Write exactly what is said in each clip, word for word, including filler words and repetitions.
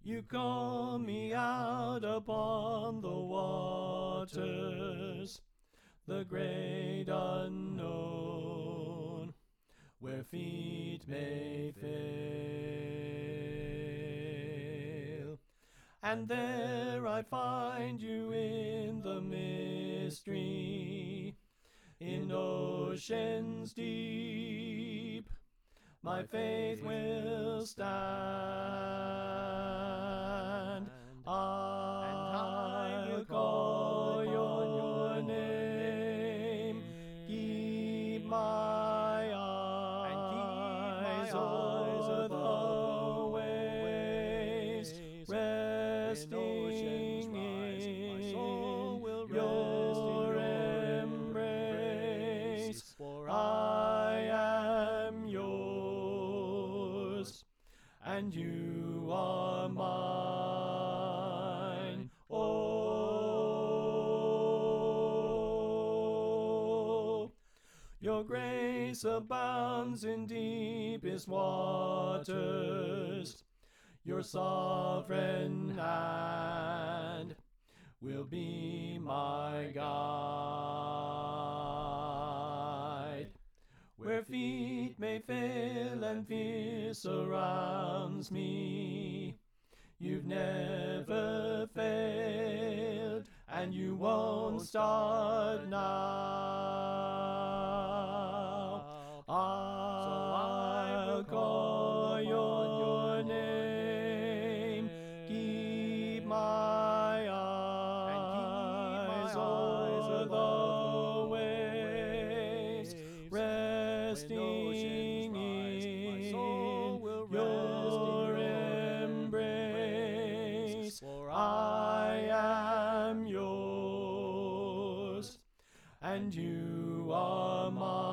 You call me out upon the waters, the great unknown, where feet may fail. And there I find you in the mystery, in oceans deep. My faith will stand. I'll call your name. Keep my eyes over the waves, resting in your embrace. For I am yours, and you are mine. Oh, your grace abounds in deepest waters. Your sovereign hand will be my guide. Where feet may fail and fear surrounds me, you've never failed, and you won't start now. I'll call your name. Keep my eyes over the waves, resting in your embrace. For I am yours, and you are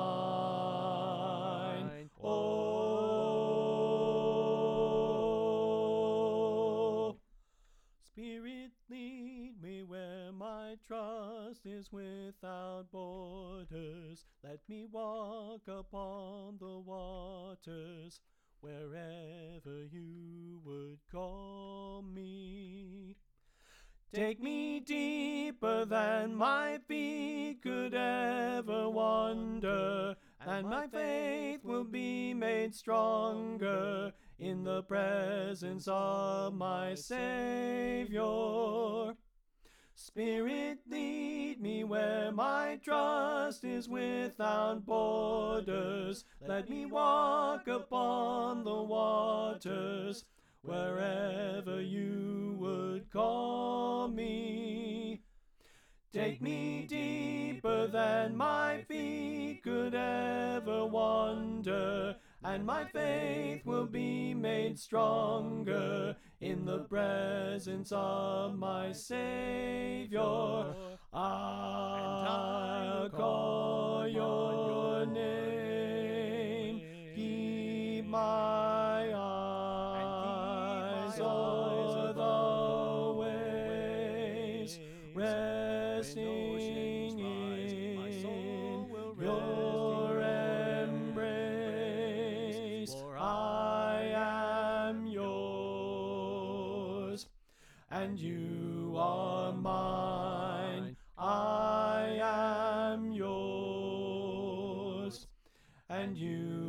mine. Oh, Spirit, lead me where my trust is without borders. Let me walk upon the waters wherever you would call me. Take me deeper than my feet could ever wander, and my faith will be made stronger in the presence of my Savior. Spirit, lead me where my trust is without borders. Let me walk upon the waters wherever you would call me. Take me deeper than my feet could ever wander, and my faith will be made stronger in the presence of my Savior. I'll call your name. Keep my eyes over the waves, resting in your embrace. For I am yours, and you are mine. I am yours, and you